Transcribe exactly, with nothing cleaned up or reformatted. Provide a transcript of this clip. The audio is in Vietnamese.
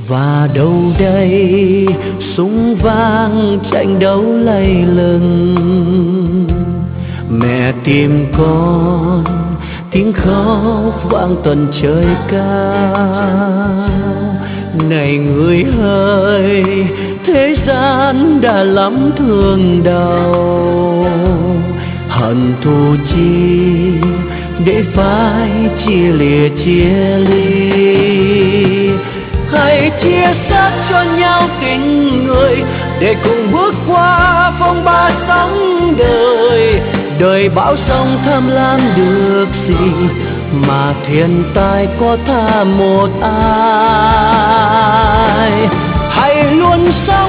Và đâu đây súng vang tranh đấu lay lừng, mẹ tìm con tiếng khóc vang tận trời cao. Này người ơi, thế gian đã lắm thương đau, hận thù chi để phải chia lìa chia ly. Hãy chia sẻ cho nhau tình người để cùng bước qua phong ba sóng đời. Đời bão sông tham lam được gì mà thiên tai có tha một ai. Hãy luôn sống